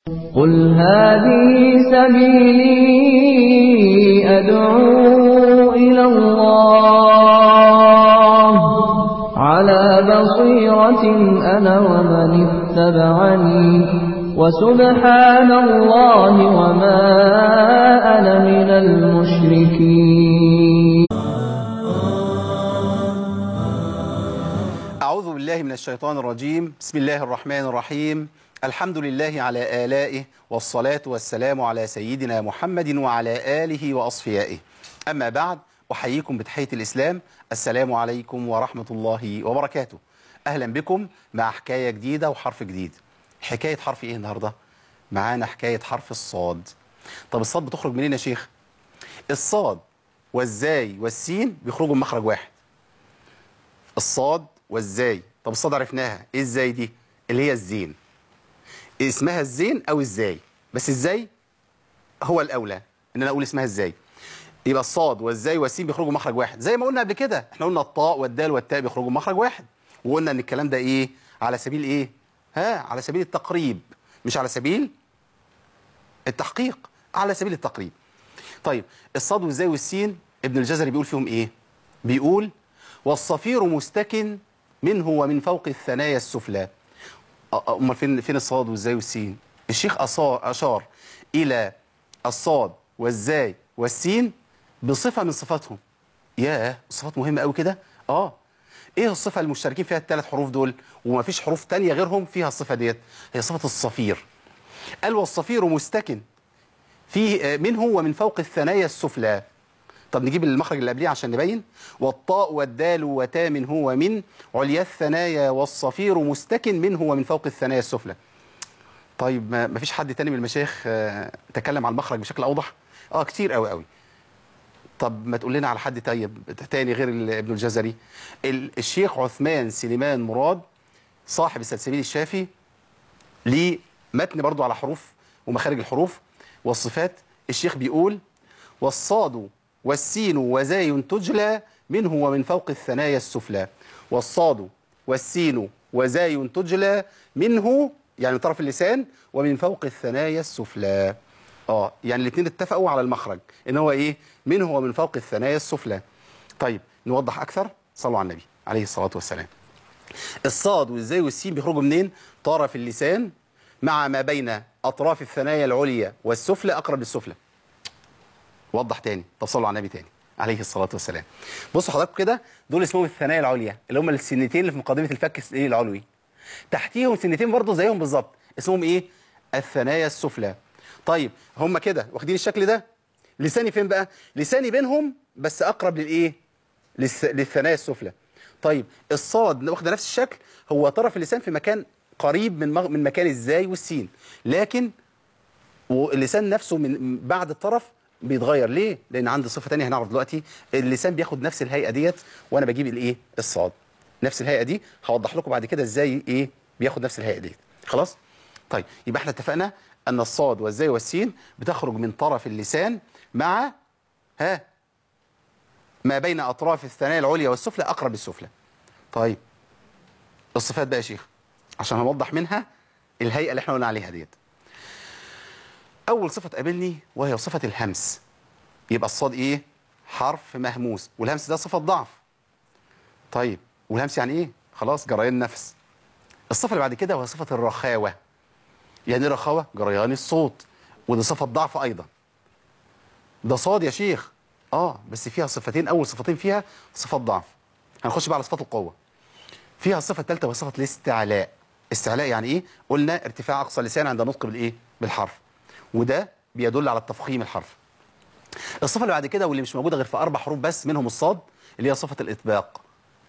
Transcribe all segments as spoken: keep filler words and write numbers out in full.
قل هذه سبيلي أدعو إلى الله على بصيرة أنا ومن اتبعني وسبحان الله وما أنا من المشركين. أعوذ بالله من الشيطان الرجيم. بسم الله الرحمن الرحيم. الحمد لله على آلائه والصلاة والسلام على سيدنا محمد وعلى آله وأصفيائه. أما بعد، أحييكم بتحية الإسلام. السلام عليكم ورحمة الله وبركاته. أهلا بكم مع حكاية جديدة وحرف جديد. حكاية حرف إيه النهاردة؟ معانا حكاية حرف الصاد. طب الصاد بتخرج منين يا شيخ؟ الصاد والزاي والسين بيخرجوا من مخرج واحد. الصاد والزاي. طب الصاد عرفناها، إيه الزاي دي؟ اللي هي الزين. اسمها الزين أو الزاي، بس الزاي هو الأولى إن أنا أقول اسمها الزاي. يبقى الصاد والزاي والسين بيخرجوا مخرج واحد، زي ما قلنا قبل كده. احنا قلنا الطاء والدال والتاء بيخرجوا مخرج واحد، وقلنا إن الكلام ده إيه؟ على سبيل إيه؟ ها؟ على سبيل التقريب، مش على سبيل التحقيق، على سبيل التقريب. طيب الصاد والزاي والسين ابن الجزري بيقول فيهم إيه؟ بيقول: والصفير مستكن منه ومن فوق الثنايا السفلى. امال فين فين الصاد والزاي والسين؟ الشيخ اشار الى الصاد والزاي والسين بصفه من صفاتهم. ياه، صفات مهمه قوي كده. اه ايه الصفه المشتركين فيها الثلاث حروف دول ومفيش حروف ثانيه غيرهم فيها الصفه ديت؟ هي صفه الصفير. قال: والصفير مستكن فيه منه ومن فوق الثنايا السفلى. طب نجيب المخرج اللي قبليه عشان نبين. والطاء والدال وتا من هو من عليا الثنايا والصفير مستكن منه ومن فوق الثنايا السفلى. طيب ما فيش حد تاني من المشايخ آه تكلم عن المخرج بشكل اوضح؟ اه كتير قوي قوي. طب ما تقول لنا على حد طيب تاني غير ابن الجزري. الشيخ عثمان سليمان مراد صاحب السلسبيل الشافي ليه متن برضو على حروف ومخارج الحروف والصفات. الشيخ بيقول: والصاد والسين وزاي تجلى منه ومن فوق الثنايا السفلى. والصاد والسين وزاي تجلى منه، يعني من طرف اللسان، ومن فوق الثنايا السفلى. اه يعني الاثنين اتفقوا على المخرج ان هو ايه؟ منه ومن فوق الثنايا السفلى. طيب نوضح اكثر. صلوا على النبي عليه الصلاه والسلام. الصاد والزاي والسين بيخرجوا منين؟ طرف اللسان مع ما بين اطراف الثنايا العليا والسفلى اقرب للسفلى. وضح تاني. طب صلوا على النبي تاني عليه الصلاه والسلام. بصوا حضراتكم كده، دول اسمهم الثنايا العليا، اللي هم السنتين اللي في مقدمه الفك ايه العلوي. تحتيهم سنتين برضه زيهم بالظبط، اسمهم ايه؟ الثنايا السفلى. طيب هم كده واخدين الشكل ده. لساني فين بقى؟ لساني بينهم بس اقرب للايه؟ للس... للثنايا السفلى. طيب الصاد واخده نفس الشكل، هو طرف اللسان في مكان قريب من مغ... من مكان الزاي والسين، لكن واللسان نفسه من بعد الطرف بيتغير. ليه؟ لان عندي صفه ثانيه هنعرف دلوقتي. اللسان بياخد نفس الهيئه ديت وانا بجيب الايه؟ الصاد. نفس الهيئه دي هوضح لكم بعد كده ازاي ايه بياخد نفس الهيئه ديت. خلاص؟ طيب يبقى احنا اتفقنا ان الصاد والزاي والسين بتخرج من طرف اللسان مع ها ما بين اطراف الثنايا العليا والسفلى اقرب للسفلى. طيب الصفات بقى يا شيخ عشان هنوضح منها الهيئه اللي احنا قلنا عليها ديت. أول صفة تقابلني وهي صفة الهمس. يبقى الصاد إيه؟ حرف مهموس، والهمس ده صفة ضعف. طيب والهمس يعني إيه؟ خلاص جريان نفس. الصفة اللي بعد كده وهي صفة الرخاوة. يعني إيه رخاوة؟ جريان الصوت، ودي صفة ضعف أيضا. ده صاد يا شيخ. آه بس فيها صفتين، أول صفتين فيها صفات ضعف. هنخش بقى على صفات القوة. فيها الصفة الثالثة وهي صفة الاستعلاء. استعلاء يعني إيه؟ قلنا ارتفاع أقصى اللسان عند النطق بالإيه؟ بالحرف. وده بيدل على التفخيم الحرف. الصفة اللي بعد كده واللي مش موجودة غير في أربع حروف بس منهم الصاد، اللي هي صفة الإطباق.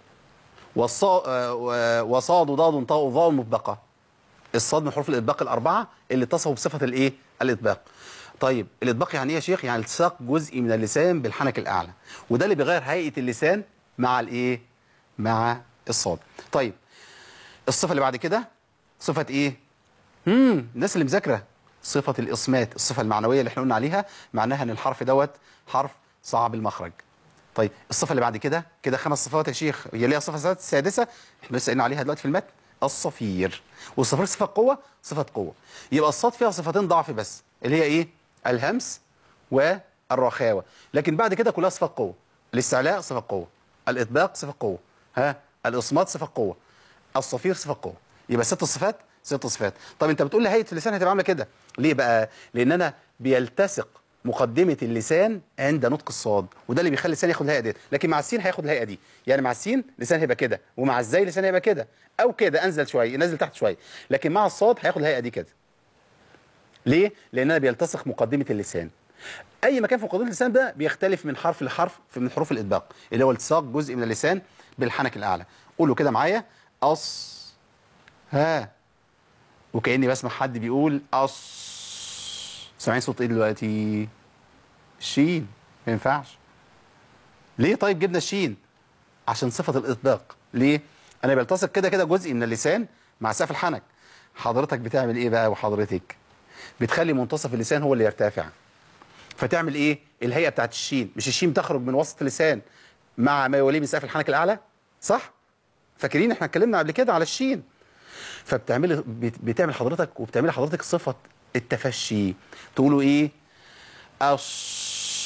وصاد ضاد طاء ظاء مطبقة. الصاد من حروف الإطباق الأربعة اللي اتصفوا بصفة الإيه؟ الإطباق. طيب الإطباق يعني إيه يا شيخ؟ يعني التصاق جزء من اللسان بالحنك الأعلى، وده اللي بيغير هيئة اللسان مع الإيه؟ مع الصاد. طيب الصفة اللي بعد كده صفة إيه؟ امم الناس اللي مذاكرة، صفة الإصمات، الصفة المعنوية اللي احنا قلنا عليها، معناها ان الحرف دوت حرف صعب المخرج. طيب الصفة اللي بعد كده كده خمس صفات يا شيخ، هي ليها صفة سادسة احنا لسه قلنا عليها دلوقتي في المتن، الصفير. والصفير صفه قوه، صفه قوه. يبقى الصاد فيها صفتين ضعف بس، اللي هي ايه؟ الهمس والرخاوه. لكن بعد كده كلها صفات قوه. الاستعلاء صفه قوه، الاطباق صفه قوه، ها الاصمات صفه قوه، الصفير صفه قوه. يبقى ست صفات، ست صفات. طب انت بتقول لي هيئه اللسان هتبقى عامله كده ليه بقى؟ لان انا بيلتصق مقدمه اللسان عند نطق الصاد، وده اللي بيخلي اللسان ياخد الهيئه ديت. لكن مع السين هياخد الهيئه دي، يعني مع السين لسان هيبقى كده، ومع الزاي لسان هيبقى كده، او كده انزل شويه، نزل تحت شويه. لكن مع الصاد هياخد الهيئه دي كده. ليه؟ لان انا بيلتصق مقدمه اللسان. اي مكان في مقدمه اللسان ده بيختلف من حرف لحرف من حروف الاطباق، اللي هو التصاق جزء من اللسان بالحنك الاعلى. قولوا كده معايا: أص ها. وكأني بسمع حد بيقول أص. سامعين صوت ايه دلوقتي؟ الشين. ما ينفعش. ليه طيب جبنا الشين؟ عشان صفة الإطباق. ليه؟ أنا بلتصق كده كده جزء من اللسان مع سقف الحنك. حضرتك بتعمل إيه بقى؟ وحضرتك بتخلي منتصف اللسان هو اللي يرتفع. فتعمل إيه؟ الهيئة بتاعت الشين. مش الشين تخرج من وسط اللسان مع ما يوليه من سقف الحنك الأعلى؟ صح؟ فاكرين احنا اتكلمنا قبل كده على الشين. فبتعمل بتعمل حضرتك وبتعمل حضرتك صفة التفشي. تقولوا ايه؟ أش.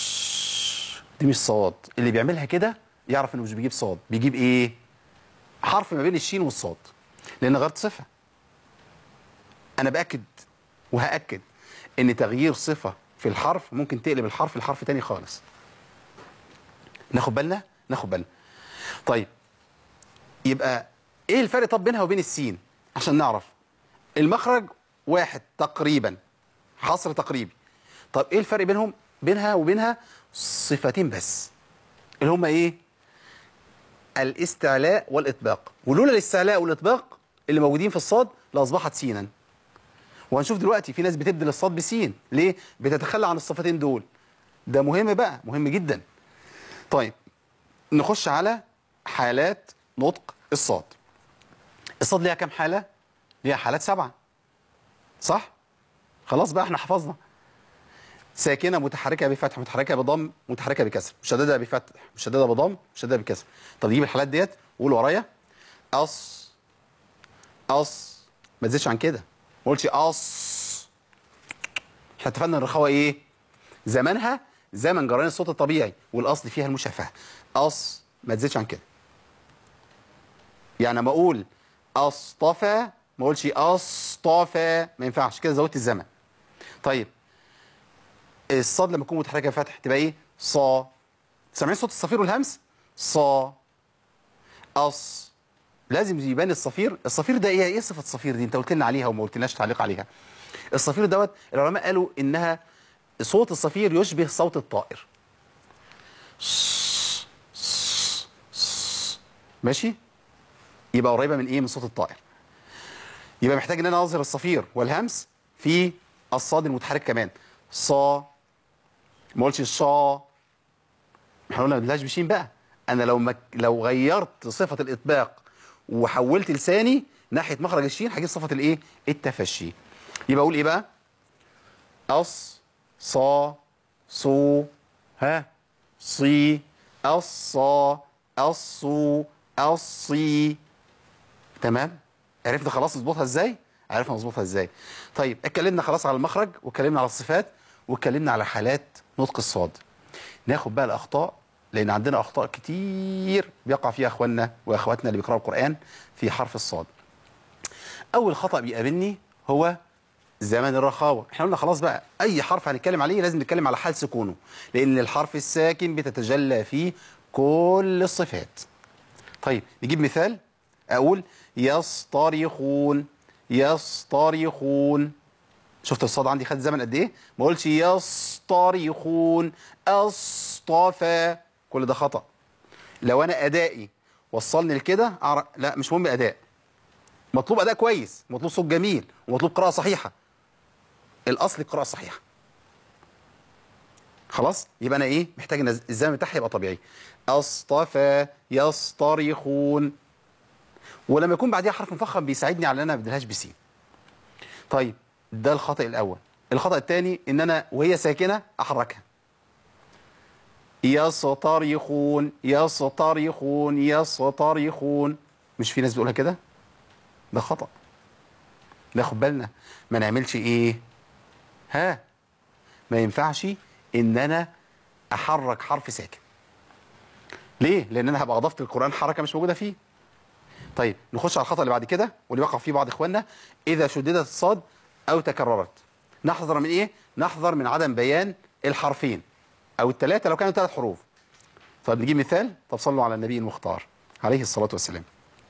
دي مش صاد. اللي بيعملها كده يعرف انه مش بيجيب صاد، بيجيب ايه؟ حرف ما بين الشين والصاد، لان غيرت صفة. انا باكد وهاكد ان تغيير صفة في الحرف ممكن تقلب الحرف لحرف تاني خالص. ناخد بالنا؟ ناخد بالنا. طيب يبقى ايه الفرق طب بينها وبين السين عشان نعرف؟ المخرج واحد تقريبا، حصر تقريبي. طب ايه الفرق بينهم؟ بينها وبينها صفتين بس، اللي هما ايه؟ الاستعلاء والاطباق. ولولا الاستعلاء والاطباق اللي موجودين في الصاد لاصبحت سينا. وهنشوف دلوقتي في ناس بتبدل الصاد بسين. ليه؟ بتتخلى عن الصفتين دول. ده مهم بقى، مهم جدا. طيب نخش على حالات نطق الصاد. الصاد ليها كام حالة؟ ليها حالات سبعة. صح؟ خلاص بقى احنا حفظنا. ساكنة، متحركة بفتح، متحركة بضم، متحركة بكسر، مشددة بفتح، مشددة بضم، مشددة بكسر. طب نجيب الحالات ديت وقول ورايا: أص. أص. ما تزيدش عن كده. ما قولش أص. احنا اتفقنا ان الرخاوة ايه؟ زمانها زمن جريان الصوت الطبيعي، والاصل فيها المشافهة. أص. ما تزيدش عن كده. يعني لما اقول اصطفى ما اقولش اصطفى، ما ينفعش كده، زودت الزمن. طيب الصاد لما تكون متحركه بفتح تبقى ايه؟ صا. سامعين صوت الصفير والهمس؟ صا. اص. لازم يبان الصفير. الصفير ده ايه؟ ايه صفه الصفير دي؟ انت قلت لنا عليها وما قلتلناش تعليق عليها. الصفير دوت العلماء قالوا انها صوت الصفير يشبه صوت الطائر. ماشي؟ يبقى قريبه من ايه؟ من صوت الطائر. يبقى محتاج ان انا اظهر الصفير والهمس في الصاد المتحرك كمان. صا. ما اقولش الصا. احنا قلنا ما بدلهاش بشين بقى. انا لو مك... لو غيرت صفه الاطباق وحولت لساني ناحيه مخرج الشين هجيب صفه الايه؟ التفشي. يبقى اقول ايه بقى؟ اص. صا. صو. ها. صي. الصا. الصو. الصي. تمام؟ عرفنا خلاص نظبطها ازاي؟ عرفنا نظبطها ازاي؟ طيب اتكلمنا خلاص على المخرج، واتكلمنا على الصفات، واتكلمنا على حالات نطق الصاد. ناخد بقى الاخطاء، لان عندنا اخطاء كتير بيقع فيها اخواننا واخواتنا اللي بيقراوا القران في حرف الصاد. اول خطا بيقابلني هو زمن الرخاوه. احنا قلنا خلاص بقى اي حرف هنتكلم عليه لازم نتكلم على حال سكونه، لان الحرف الساكن بتتجلى فيه كل الصفات. طيب نجيب مثال. اقول يصطرخون. يصطرخون. شفت الصاد عندي خد زمن قد ايه؟ ما اقولش يصطرخون. اصطفى. كل ده خطأ. لو انا ادائي وصلني لكده أعرف... لا مش مهم اداء. مطلوب اداء كويس، مطلوب صوت جميل، ومطلوب قراءة صحيحة. الاصل القراءة الصحيحة. خلاص؟ يبقى انا ايه؟ محتاج ان الزمن بتاعها يبقى طبيعي. اصطفى. يصطرخون. ولما يكون بعديها حرف مفخم بيساعدني على ان انا ما ابدلهاش بسين. طيب ده الخطأ الاول. الخطأ الثاني ان انا وهي ساكنه احركها. يصطرخون. يصطرخون. يصطرخون. مش في ناس بيقولها كده؟ ده خطأ. ناخد بالنا ما نعملش ايه؟ ها، ما ينفعش ان انا احرك حرف ساكن. ليه؟ لان انا هبقى اضفت القرآن حركة مش موجودة فيه. طيب نخش على الخطأ اللي بعد كده واللي وقع فيه بعض اخواننا. اذا شددت الصاد او تكررت، نحذر من ايه؟ نحذر من عدم بيان الحرفين او الثلاثة لو كانوا ثلاث حروف. طيب نجيب مثال. طب صلوا على النبي المختار عليه الصلاة والسلام.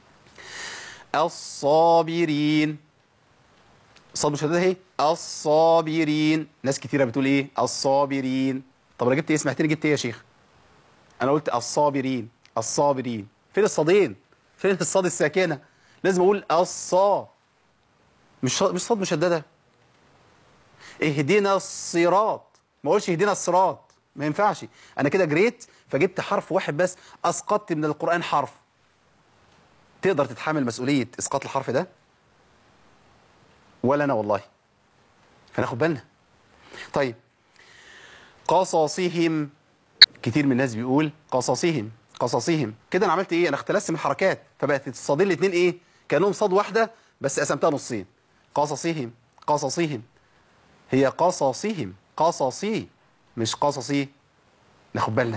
الصابرين، الصاد مشددة اهي، الصابرين. ناس كتيرة بتقول ايه؟ الصابرين. طب انا جبت ايه؟ سمعتني جبت ايه يا شيخ؟ انا قلت الصابرين، الصابرين. فين الصادين؟ فين الصاد الساكنة؟ لازم اقول الصا، مش مش صاد مشددة. اهدنا الصراط، ما اقولش اهدنا الصراط، ما ينفعش. انا كده جريت فجبت حرف واحد بس، اسقطت من القرآن حرف. تقدر تتحمل مسؤولية اسقاط الحرف ده؟ ولا انا والله. فناخد بالنا. طيب قصصهم، كتير من الناس بيقول قصصهم قصصهم. كده انا عملت ايه؟ انا اختلست من الحركات، فبقت الصادين الاثنين ايه؟ كانهم صاد واحده بس قسمتها نصين. قصصهم قصصهم، هي قصصهم، قصصي مش قصصي. ناخد بالنا.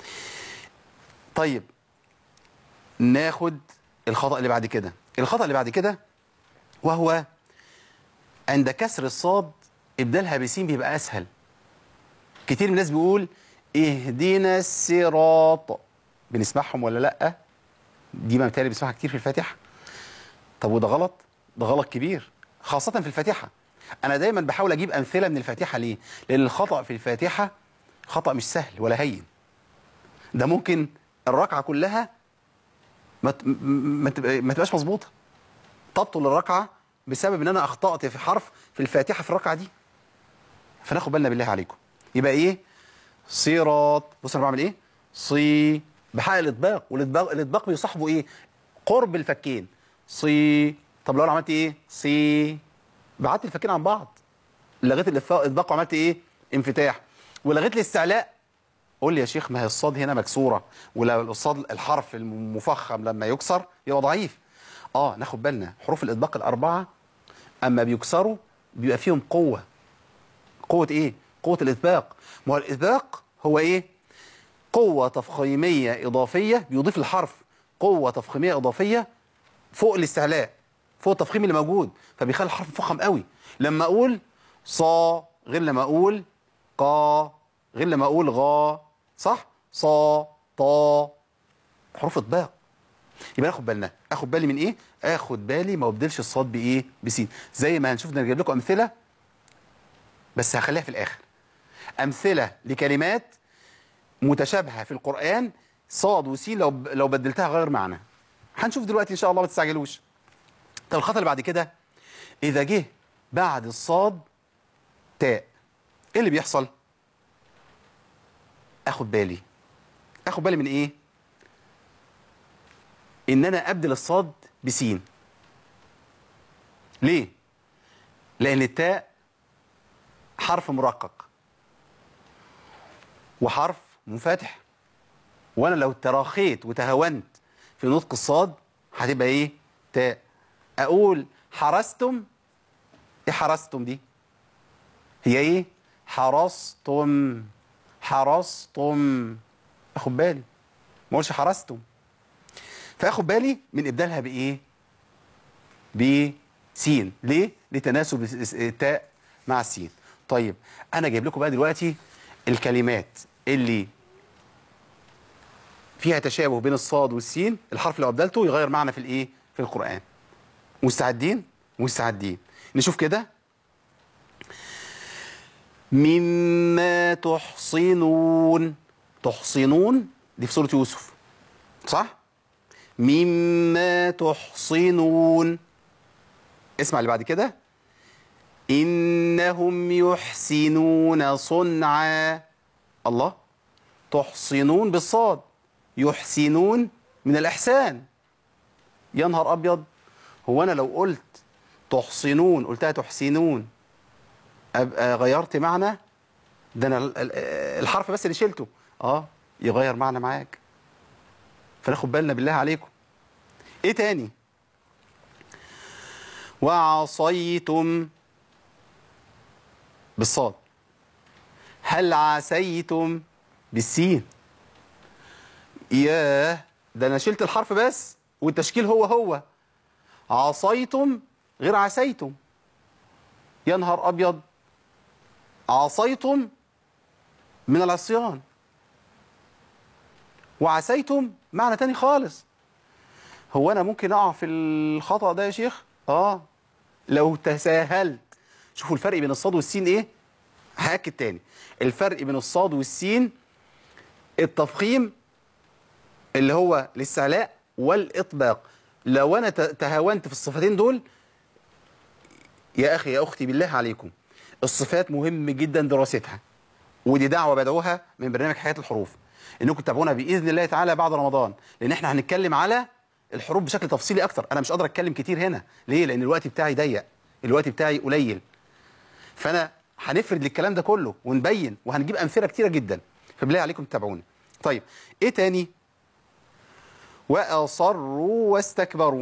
طيب ناخد الخطأ اللي بعد كده. الخطأ اللي بعد كده وهو عند كسر الصاد ابدالها بسين بيبقى اسهل. كتير من الناس بيقول اهدنا الصراط، بنسمعهم ولا لا؟ دي ما بتهيألي بنسمعها كتير في الفاتحه. طب وده غلط؟ ده غلط كبير خاصه في الفاتحه. انا دايما بحاول اجيب امثله من الفاتحه. ليه؟ لان الخطأ في الفاتحه خطأ مش سهل ولا هين. ده ممكن الركعه كلها ما ما ما تبقاش مظبوطه، تبطل الركعه بسبب ان انا اخطأت في حرف في الفاتحه في الركعه دي. فناخد بالنا بالله عليكم. يبقى ايه؟ صراط. بص انا بعمل ايه؟ صي، بحقق الاطباق، والاطباق الاطباق بيصاحبه ايه؟ قرب الفكين. صي. طب لو انا عملت ايه؟ صي، بعدت الفكين عن بعض، لغيت الاطباق وعملت ايه؟ انفتاح. ولغيت الاستعلاء. قول لي يا شيخ ما هي الصاد هنا مكسوره، ولو الصاد الحرف المفخم لما يكسر يبقى ضعيف. اه ناخد بالنا، حروف الاطباق الاربعه اما بيكسروا بيبقى فيهم قوه. قوه ايه؟ قوه الاطباق. ما هو الاطباق هو ايه؟ قوه تفخيميه اضافيه، بيضيف الحرف قوه تفخيميه اضافيه فوق الاستعلاء، فوق التفخيم اللي موجود، فبيخلي الحرف مفخم قوي. لما اقول صا غير لما اقول قا، غير لما اقول غا، صح؟ صا طا، حروف اطباق. يبقى اخد بالنا. اخد بالي من ايه؟ اخد بالي ما ابدلش الصاد بايه؟ بسين. زي ما هنشوف نجيب لكم امثله بس هخليها في الاخر. امثله لكلمات متشابهه في القران صاد وسين لو لو بدلتها غير معنى. هنشوف دلوقتي ان شاء الله، ما تستعجلوش. طب الخطأ اللي بعد كده، اذا جه بعد الصاد تاء، ايه اللي بيحصل؟ اخد بالي. اخد بالي من ايه؟ ان انا ابدل الصاد بسين. ليه؟ لان التاء حرف مرقق وحرف منفتح، وانا لو تراخيت وتهاونت في نطق الصاد هتبقى ايه؟ تاء. اقول حرستم، ايه حرستم دي؟ هي ايه؟ حرستم، حرستم. اخد بالي ما اقولش حرستم. فاخد بالي من ابدالها بايه؟ بسين. ليه؟ لتناسب التاء مع السين. طيب انا جايب لكم بقى دلوقتي الكلمات اللي فيها تشابه بين الصاد والسين، الحرف لو ابدلته يغير معنى في الايه؟ في القرآن. مستعدين؟ مستعدين. نشوف كده. مما تحصنون، تحصنون دي في سورة يوسف، صح؟ مما تحصنون. اسمع اللي بعد كده. إنهم يحسنون صنعا. الله، تحصنون بالصاد، يحسنون من الإحسان. يا نهار أبيض، هو أنا لو قلت تحصنون قلتها تحسنون أبقى غيرت معنى؟ ده أنا الحرف بس اللي شلته آه يغير معنى معاك. فناخد بالنا بالله عليكم. إيه تاني؟ وعصيتم بالصاد. هل عسيتم بالسين. ياه، ده انا شلت الحرف بس والتشكيل هو هو. عصيتم غير عسيتم. يا نهار ابيض، عصيتم من العصيان، وعسيتم معنى تاني خالص. هو انا ممكن اقع في الخطأ ده يا شيخ؟ اه لو تساهلت. شوفوا الفرق بين الصاد والسين ايه؟ هاكد تاني، الفرق بين الصاد والسين التفخيم اللي هو الاستعلاء والاطباق. لو انا تهاونت في الصفتين دول، يا اخي يا اختي بالله عليكم، الصفات مهم جدا دراستها، ودي دعوه بدعوها من برنامج حياه الحروف، انكم تتابعونا باذن الله تعالى بعد رمضان، لان احنا هنتكلم على الحروف بشكل تفصيلي اكتر. انا مش قادر اتكلم كتير هنا، ليه؟ لان الوقت بتاعي ضيق، الوقت بتاعي قليل، فانا هنفرد للكلام ده كله ونبين وهنجيب امثله كتيره جدا، فبالله عليكم تتابعونا. طيب ايه تاني؟ واصروا واستكبروا.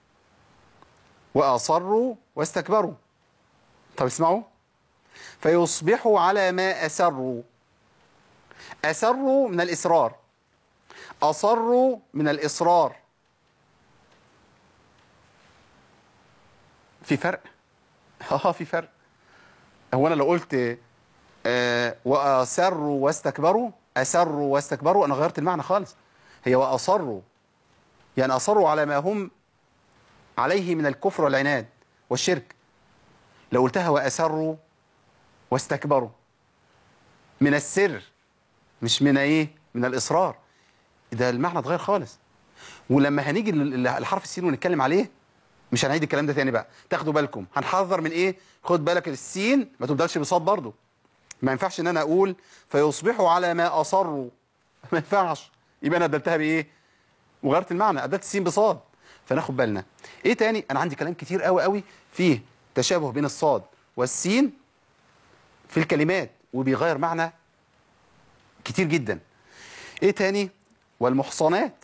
واصروا واستكبروا. طب اسمعوا، فيصبحوا على ما اسروا. اسروا من الاصرار، اصروا من الاصرار. في فرق؟ اه في فرق. هو انا لو قلت آه واصروا واستكبروا، اسروا واستكبروا، انا غيرت المعنى خالص. هي واصروا يعني اصروا على ما هم عليه من الكفر والعناد والشرك. لو قلتها واسروا واستكبروا، من السر مش من ايه؟ من الاصرار. ده المعنى اتغير خالص. ولما هنيجي لحرف السين ونتكلم عليه مش هنعيد الكلام ده تاني بقى، تاخدوا بالكم. هنحذر من ايه؟ خد بالك السين ما تبدلش بصاد برضه. ما ينفعش ان انا اقول فيصبحوا على ما اصروا، ما ينفعش، يبقى انا بدلتها بايه؟ وغيرت المعنى، ابدلت السين بصاد. فناخد بالنا. ايه تاني؟ انا عندي كلام كتير قوي قوي فيه تشابه بين الصاد والسين في الكلمات، وبيغير معنى كتير جدا. ايه تاني؟ والمحصنات.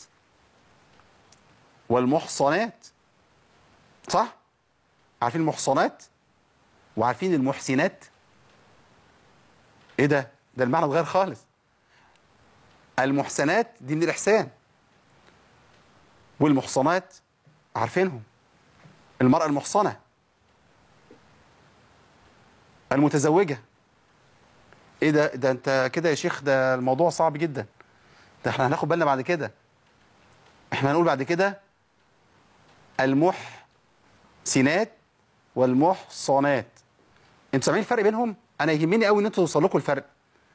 والمحصنات، صح؟ عارفين المحصنات وعارفين المحسنات؟ ايه ده؟ ده المعنى اتغير خالص. المحسنات دي من الإحسان، والمحصنات عارفينهم، المرأة المحصنة، المتزوجة. ايه ده؟ ده انت كده يا شيخ، ده الموضوع صعب جدا. ده احنا هناخد بالنا بعد كده. احنا هنقول بعد كده المحسنات والمحصنات. انتوا سامعين الفرق بينهم؟ انا يهمني قوي ان انتوا توصل لكم الفرق.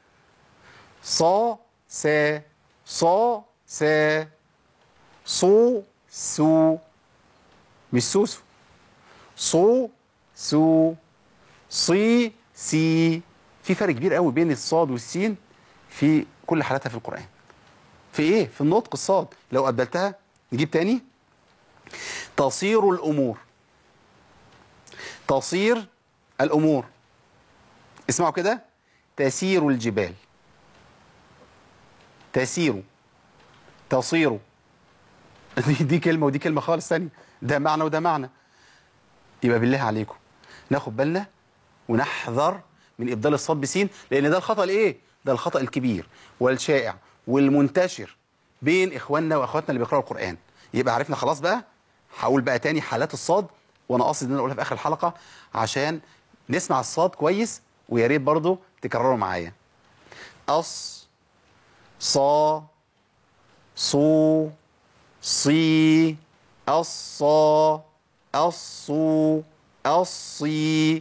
صا سا، صا سا، صو سو، مش سوسو، صو سو، صي سي. في فرق كبير قوي بين الصاد والسين في كل حالاتها في القرآن. في ايه؟ في النطق. الصاد لو أبدلتها نجيب تاني تصير الأمور. تصير الأمور. اسمعوا كده، تسير الجبال. تسير، تصير. دي, دي كلمة ودي كلمة خالص ثانية، ده معنى وده معنى. يبقى بالله عليكم ناخد بالنا ونحذر من إبدال الصاد بسين، لأن ده الخطأ الإيه؟ ده الخطأ الكبير والشائع والمنتشر بين إخواننا وأخواتنا اللي بيقرأوا القرآن. يبقى عرفنا خلاص بقى. هقول بقى تاني حالات الصاد، وأنا قاصد إن أنا أقولها في آخر الحلقة عشان نسمع الصاد كويس، ويا ريت برضه تكرروا معايا. أص، صا، صو، صي، الصا، الصو، الصي.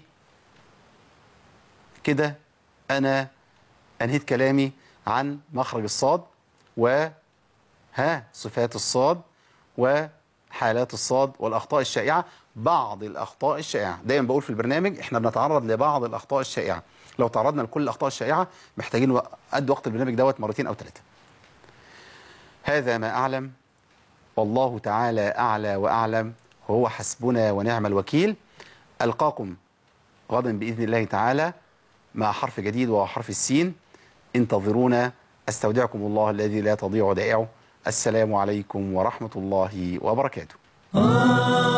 كده أنا أنهيت كلامي عن مخرج الصاد وها صفات الصاد وحالات الصاد والأخطاء الشائعة. بعض الأخطاء الشائعة، دايما بقول في البرنامج إحنا بنتعرض لبعض الأخطاء الشائعة. لو تعرضنا لكل الأخطاء الشائعة محتاجين قد وقت البرنامج دوت مرتين أو ثلاثة. هذا ما أعلم، والله تعالى أعلى وأعلم، وهو حسبنا ونعم الوكيل. ألقاكم غدا بإذن الله تعالى مع حرف جديد وهو حرف السين. انتظرونا. أستودعكم الله الذي لا تضيع ودائعه. السلام عليكم ورحمة الله وبركاته.